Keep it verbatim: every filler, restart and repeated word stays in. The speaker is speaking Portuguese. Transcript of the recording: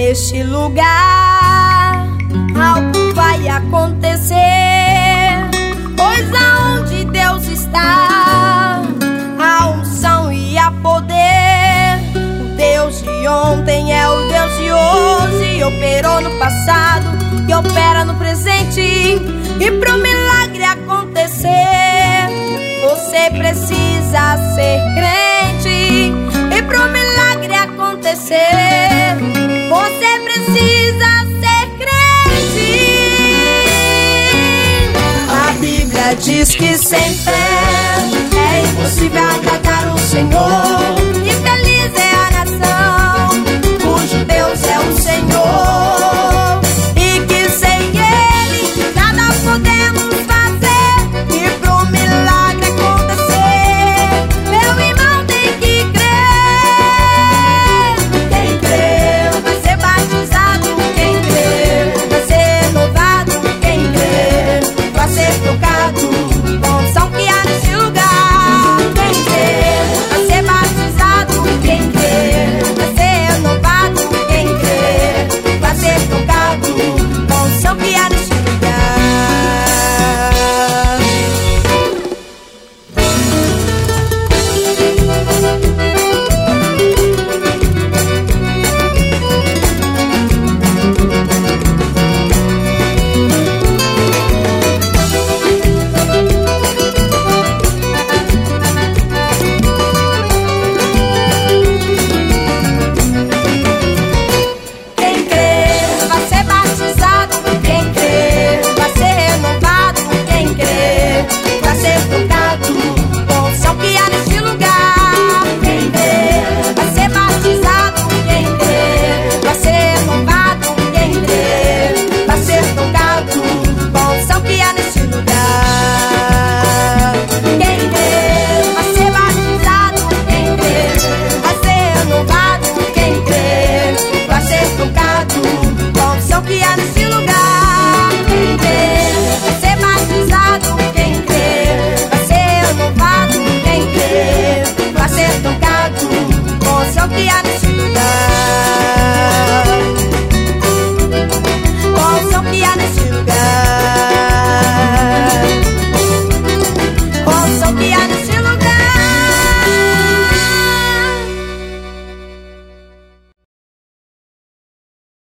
neste lugar algo vai acontecer, pois aonde Deus está a unção e a poder. O Deus de ontem é o Deus de hoje, operou no passado e opera no presente. E pro milagre acontecer, você precisa ser crente. E pro milagre acontecer, você precisa ser crente. A Bíblia diz que sem fé é impossível agradar o Senhor. E feliz é a nação cujo Deus é o Senhor, e que sem Ele nada podemos fazer. E pro milagre acontecer, meu irmão tem que crer. Quem crer vai ser batizado, quem crer vai ser renovado, quem crer vai ser tocado com a unção que há nesse lugar. Quem crer vai ser batizado, quem crer vai ser renovado, quem crer vai ser tocado com a unção que há nesse lugar. Quem crer vai ser batizado, quem crer vai ser renovado, quem crer vai ser tocado com a unção que há neste lugar. Quem crer vai ser batizado, quem crer vai ser renovado, quem crer vai ser tocado com a unção que há neste lugar. Quem crer vai ser batizado, quem crer vai ser renovado, quem crer vai ser tocado com a unção que há nesse lugar. Quem crer vai ser batizado, quem crer vai ser renovado, quem crer vai ser tocado com a unção que há